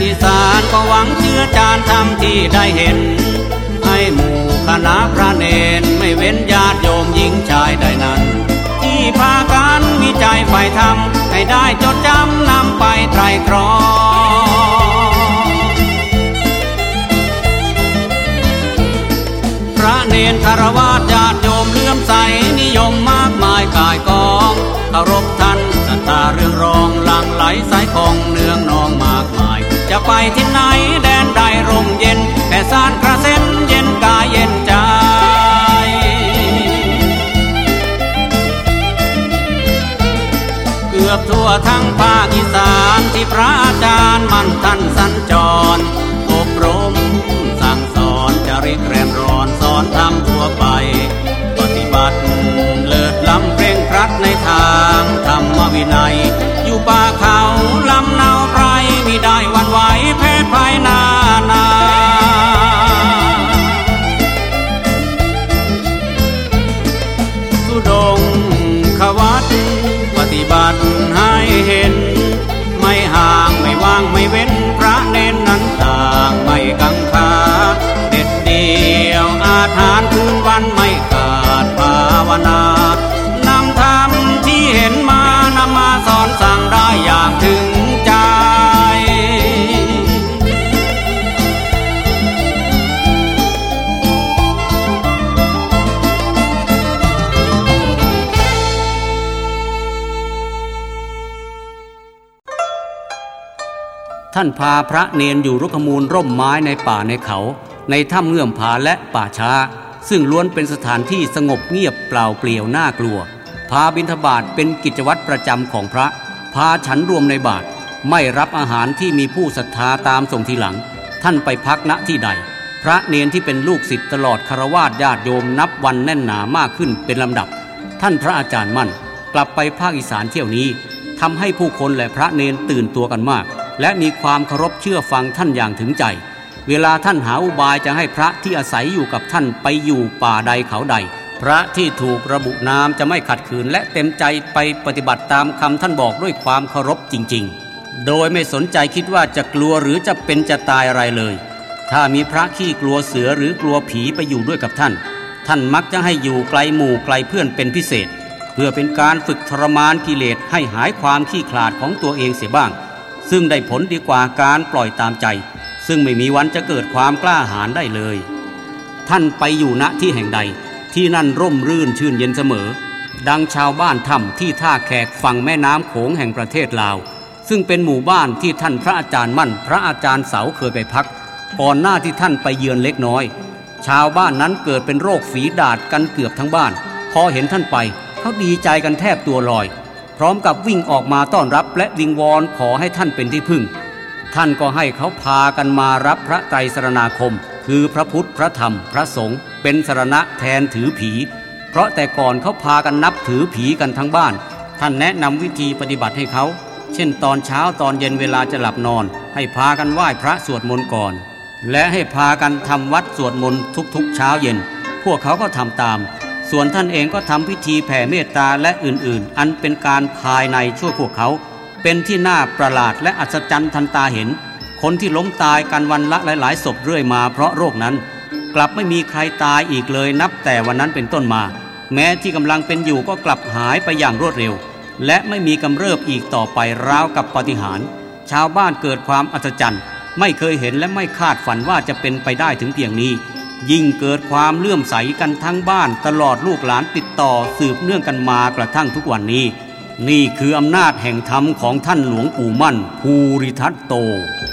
อีสานก็หวังเชื้อจานทำที่ได้เห็นให้หมู่คณะพระเนรไม่เว้นญาติโยมหญิงชายใดนั้นที่พากันมีใจใฝ่ธรรมให้ได้จดจำนำไปไตร่ตรองพระเนรคฤหัสถ์ญาติโยมเลื่อมใสนิยมมากมายก่ายกองเคารพท่านศรัทธาเรื่องรองหลั่งไหลสายของเนืองนองมากมายจะไปที่ไหนแดนใดร่มเย็นแผ่ซ่านกระเซ็นเย็นกายเย็นใจเกือบทั่วทั้งภาคอีสานที่พระอาจารย์มั่นท่านสัญจรอบรมสั่งสอนจริตแรมร้อนสอนธรรมทั่วไปปฏิบัติเลิศล้ำเคร่งครัดในทางธรรมวินัยอยู่ป่าเขาลำเนาไพรมิได้หวั่นไหวแพ้ภัยนานาทุดงขวัตปฏิบัติให้เห็นไม่ห่างไม่ว่างไม่เว้นพระเน้นนั้นต่างไม่กังขาเด็ดเดียวอาถรรพ์คืนวันไม่ขาดภาวนานำธรรมที่เห็นมานำมาสอนสั่งได้อย่างถึงใจท่านพาพระเนนอยู่รุกขมูลร่มไม้ในป่าในเขาในถ้ำเงื่อมผาและป่าช้าซึ่งล้วนเป็นสถานที่สงบเงียบเปล่าเปลี่ยวน่ากลัวพาบิณฑบาตเป็นกิจวัตรประจำของพระพาฉันรวมในบาตรไม่รับอาหารที่มีผู้ศรัทธาตามส่งทีหลังท่านไปพักณที่ใดพระเนนที่เป็นลูกศิษย์ตลอดฆราวาสญาติโยมนับวันแน่นหนามากขึ้นเป็นลำดับท่านพระอาจารย์มั่นกลับไปภาคอีสานเที่ยวนี้ทำให้ผู้คนและพระเนนตื่นตัวกันมากและมีความเคารพเชื่อฟังท่านอย่างถึงใจเวลาท่านหาอุบายจะให้พระที่อาศัยอยู่กับท่านไปอยู่ป่าใดเขาใดพระที่ถูกระบุนามจะไม่ขัดขืนและเต็มใจไปปฏิบัติตามคำท่านบอกด้วยความเคารพจริงๆโดยไม่สนใจคิดว่าจะกลัวหรือจะเป็นจะตายอะไรเลยถ้ามีพระขี้กลัวเสือหรือกลัวผีไปอยู่ด้วยกับท่านท่านมักจะให้อยู่ไกลหมู่ไกลเพื่อนเป็นพิเศษเพื่อเป็นการฝึกทรมานกิเลสให้หายความขี้ขลาดของตัวเองเสียบ้างซึ่งได้ผลดีกว่าการปล่อยตามใจซึ่งไม่มีวันจะเกิดความกล้าหาญได้เลยท่านไปอยู่ณที่แห่งใดที่นั่นร่มรื่นชื่นเย็นเสมอดังชาวบ้านถ้ำที่ท่าแขกฝั่งแม่น้ำโขงแห่งประเทศลาวซึ่งเป็นหมู่บ้านที่ท่านพระอาจารย์มั่นพระอาจารย์เสาเคยไปพักก่อนหน้าที่ท่านไปเยือนเล็กน้อยชาวบ้านนั้นเกิดเป็นโรคฝีดาษกันเกือบทั้งบ้านพอเห็นท่านไปเขาดีใจกันแทบตัวลอยพร้อมกับวิ่งออกมาต้อนรับและวิงวอนขอให้ท่านเป็นที่พึ่งท่านก็ให้เขาพากันมารับพระไตรสรณาคมคือพระพุทธพระธรรมพระสงฆ์เป็นสรณะแทนถือผีเพราะแต่ก่อนเขาพากันนับถือผีกันทั้งบ้านท่านแนะนำวิธีปฏิบัติให้เขาเช่นตอนเช้าตอนเย็นเวลาจะหลับนอนให้พากันไหว้พระสวดมนต์ก่อนและให้พากันทำวัดสวดมนต์ทุกๆเช้าเย็นพวกเขาก็ทำตามส่วนท่านเองก็ทำพิธีแผ่เมตตาและอื่นๆอันเป็นการภายในช่วยพวกเขาเป็นที่น่าประหลาดและอัศจรรย์ทันตาเห็นคนที่ล้มตายกันวันละหลายๆศพเรื่อยมาเพราะโรคนั้นกลับไม่มีใครตายอีกเลยนับแต่วันนั้นเป็นต้นมาแม้ที่กำลังเป็นอยู่ก็กลับหายไปอย่างรวดเร็วและไม่มีกำเริบอีกต่อไปราวกับปาฏิหาริย์ชาวบ้านเกิดความอัศจรรย์ไม่เคยเห็นและไม่คาดฝันว่าจะเป็นไปได้ถึงเพียงนี้ยิ่งเกิดความเลื่อมใสกันทั้งบ้านตลอดลูกหลานติดต่อสืบเนื่องกันมากระทั่งทุกวันนี้นี่คืออำนาจแห่งธรรมของท่านหลวงปู่มั่นภูริทัตโต